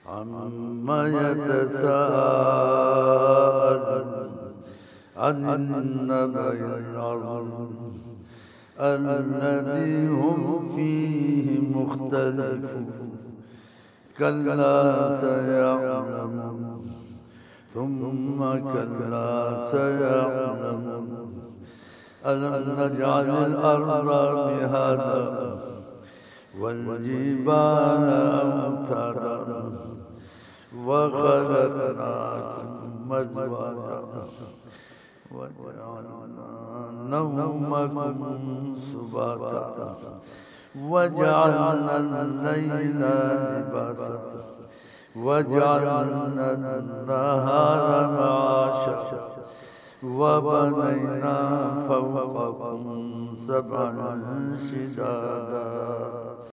عما يتساءل عن النبأ العظيم الذي هم فيه مختلفون كلا سيعلمون ثم كلا سيعلمون ألم نجعل الأرض مهادا والجبال أوتادا وخلقناكم أزواجا وجعلنا نومكم سباتا وجعلنا الليل لباسا وجعلنا النهار معاشا وبنينا فوقكم سبعا شدادا